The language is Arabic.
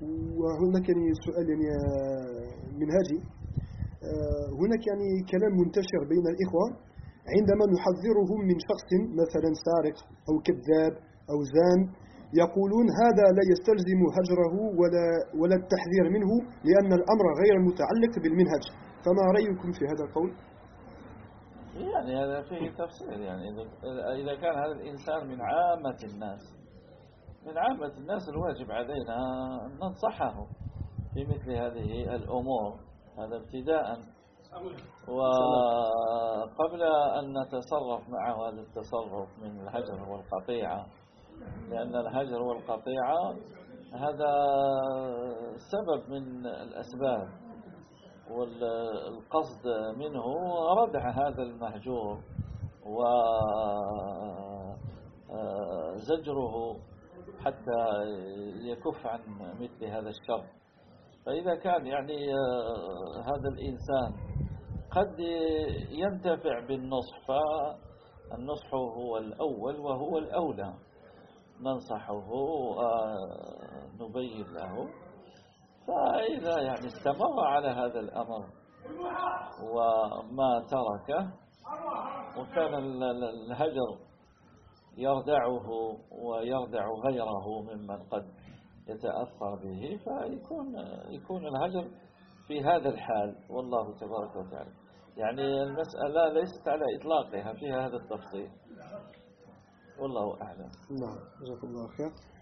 وهناك يعني سؤال يعني منهجي. هناك يعني كلام منتشر بين الإخوة عندما نحذرهم من شخص مثلا سارق أو كذاب أو زان، يقولون هذا لا يستلزم هجره ولا التحذير منه لأن الأمر غير متعلق بالمنهج. فما رأيكم في هذا القول؟ يعني هذا فيه تفصيل. يعني إذا كان هذا الإنسان من عامة الناس الواجب علينا أن ننصحه في مثل هذه الأمور، هذا ابتداء. وقبل أن نتصرف معه هذا التصرف من الهجر والقطيعة، لأن الهجر والقطيعة هذا سبب من الأسباب، والقصد منه ردع هذا المهجور وزجره حتى يكف عن مثل هذا الشر. فإذا كان يعني هذا الإنسان قد ينتفع بالنصح، فالنصح هو الأول وهو الأولى، ننصحه ونبين له. فإذا يعني استمر على هذا الأمر وما تركه، وكان الهجر يردعه ويردع غيره ممن قد يتأثر به، فيكون الهجر في هذا الحال. والله تبارك وتعالى يعني المسألة ليست على إطلاقها، فيها هذا التفصيل، والله أعلم. نعم، جزاكم الله خير.